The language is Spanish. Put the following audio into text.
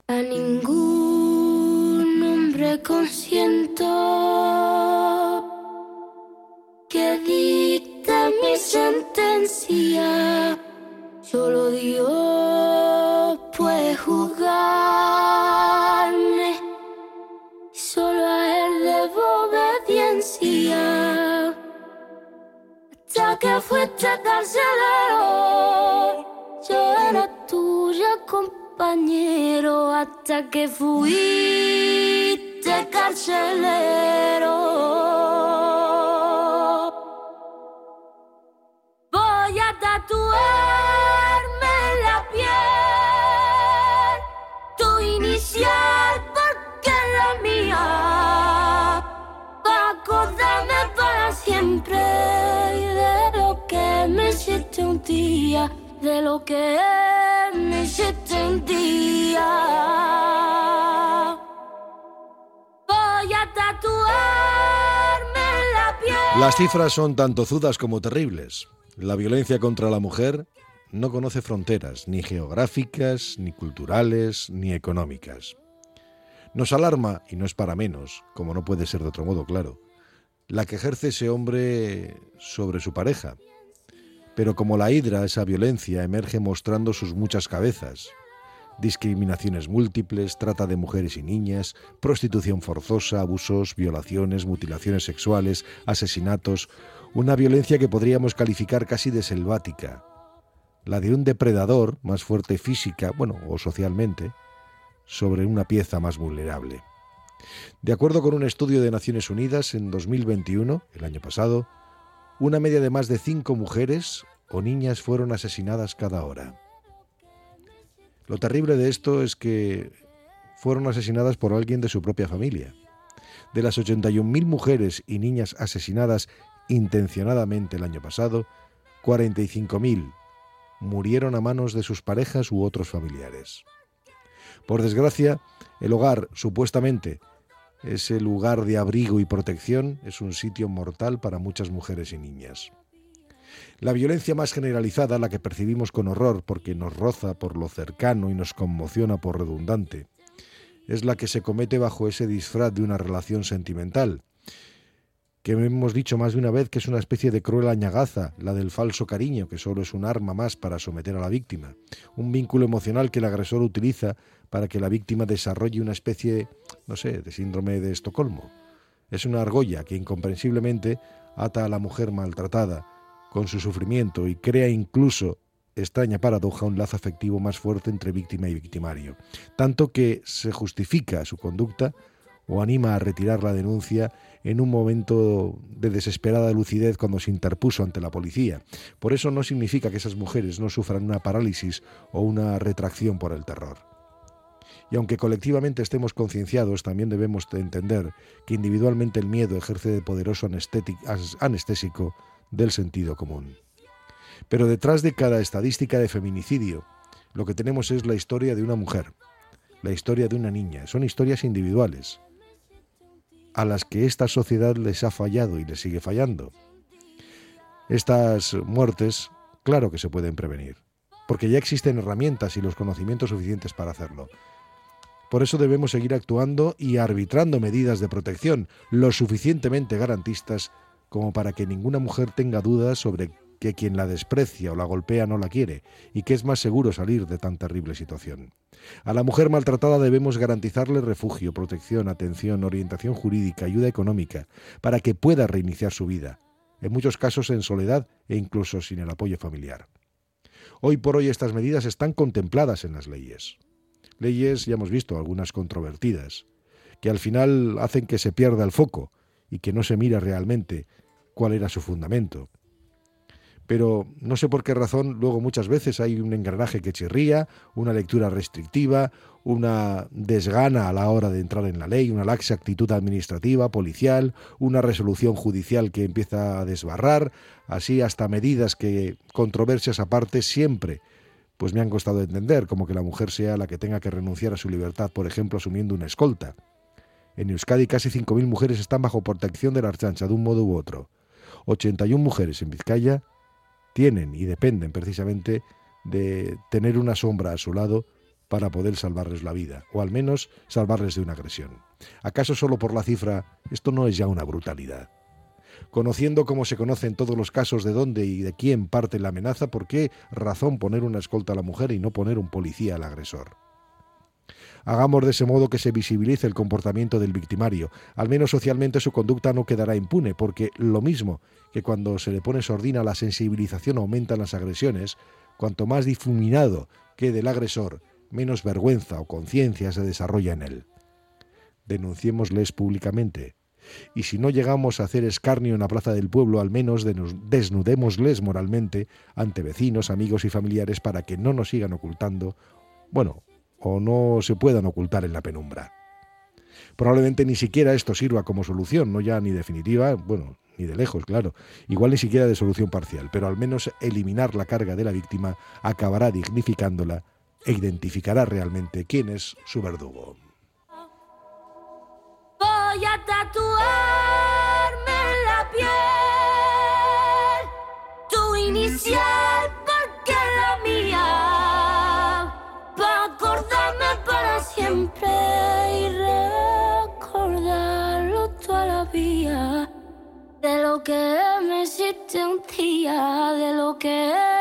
A ningún hombre consiento que dicte mi sentencia. Solo Dios puede juzgarme. Solo a Él debo obediencia. Hasta que fuiste carcelero, yo era tuya, compañero. Hasta que fuiste carcelero. Voy a tatuarme en la piel tu inicial porque es la mía, para acordarme para siempre de lo que me hiciste un día, de lo que me hiciste un día. Voy a tatuarme en la piel. Las cifras son tan tozudas como terribles. La violencia contra la mujer no conoce fronteras, ni geográficas, ni culturales, ni económicas. Nos alarma, y no es para menos, como no puede ser de otro modo, claro, la que ejerce ese hombre sobre su pareja. Pero como la hidra, esa violencia emerge mostrando sus muchas cabezas. Discriminaciones múltiples, trata de mujeres y niñas, prostitución forzosa, abusos, violaciones, mutilaciones sexuales, asesinatos. Una violencia que podríamos calificar casi de selvática. La de un depredador más fuerte física, o socialmente, sobre una pieza más vulnerable. De acuerdo con un estudio de Naciones Unidas, en 2021, el año pasado, una media de más de 5 mujeres o niñas fueron asesinadas cada hora. Lo terrible de esto es que fueron asesinadas por alguien de su propia familia. De las 81.000 mujeres y niñas asesinadas intencionadamente el año pasado, 45.000 murieron a manos de sus parejas u otros familiares. Por desgracia, el hogar, supuestamente, ese lugar de abrigo y protección, es un sitio mortal para muchas mujeres y niñas. La violencia más generalizada, la que percibimos con horror porque nos roza por lo cercano y nos conmociona por redundante, es la que se comete bajo ese disfraz de una relación sentimental, que hemos dicho más de una vez que es una especie de cruel añagaza, la del falso cariño, que solo es un arma más para someter a la víctima, un vínculo emocional que el agresor utiliza para que la víctima desarrolle una especie, de síndrome de Estocolmo. Es una argolla que incomprensiblemente ata a la mujer maltratada con su sufrimiento y crea incluso, extraña paradoja, un lazo afectivo más fuerte entre víctima y victimario, tanto que se justifica su conducta o anima a retirar la denuncia en un momento de desesperada lucidez cuando se interpuso ante la policía. Por eso no significa que esas mujeres no sufran una parálisis o una retracción por el terror. Y aunque colectivamente estemos concienciados, también debemos entender que individualmente el miedo ejerce de poderoso anestésico del sentido común. Pero detrás de cada estadística de feminicidio, lo que tenemos es la historia de una mujer, la historia de una niña. Son historias individuales, a las que esta sociedad les ha fallado y les sigue fallando. Estas muertes, claro que se pueden prevenir, porque ya existen herramientas y los conocimientos suficientes para hacerlo. Por eso debemos seguir actuando y arbitrando medidas de protección lo suficientemente garantistas como para que ninguna mujer tenga dudas sobre que quien la desprecia o la golpea no la quiere y que es más seguro salir de tan terrible situación. A la mujer maltratada debemos garantizarle refugio, protección, atención, orientación jurídica, ayuda económica, para que pueda reiniciar su vida, en muchos casos en soledad e incluso sin el apoyo familiar. Hoy por hoy estas medidas están contempladas en las leyes. Leyes, ya hemos visto, algunas controvertidas, que al final hacen que se pierda el foco y que no se mira realmente cuál era su fundamento. Pero no sé por qué razón, luego muchas veces hay un engranaje que chirría, una lectura restrictiva, una desgana a la hora de entrar en la ley, una laxa actitud administrativa, policial, una resolución judicial que empieza a desbarrar, así hasta medidas que, controversias aparte, siempre pues me han costado entender, como que la mujer sea la que tenga que renunciar a su libertad, por ejemplo, asumiendo una escolta. En Euskadi casi 5.000 mujeres están bajo protección de la Ertzaintza de un modo u otro. 81 mujeres en Vizcaya tienen y dependen precisamente de tener una sombra a su lado para poder salvarles la vida, o al menos salvarles de una agresión. ¿Acaso solo por la cifra esto no es ya una brutalidad? Conociendo como se conocen todos los casos de dónde y de quién parte la amenaza, ¿por qué razón poner una escolta a la mujer y no poner un policía al agresor? Hagamos de ese modo que se visibilice el comportamiento del victimario. Al menos socialmente su conducta no quedará impune, porque lo mismo que cuando se le pone sordina a la sensibilización aumentan las agresiones, cuanto más difuminado quede el agresor, menos vergüenza o conciencia se desarrolla en él. Denunciémosles públicamente. Y si no llegamos a hacer escarnio en la plaza del pueblo, al menos desnudémosles moralmente ante vecinos, amigos y familiares para que no nos sigan ocultando, o no se puedan ocultar en la penumbra. Probablemente ni siquiera esto sirva como solución, no ya ni definitiva, ni de lejos, claro, igual ni siquiera de solución parcial, pero al menos eliminar la carga de la víctima acabará dignificándola e identificará realmente quién es su verdugo. Voy a tatuarme en la piel tu inicial porque la mía, para acordarme para siempre y recordarlo toda la vida, de lo que me hiciste un día, de lo que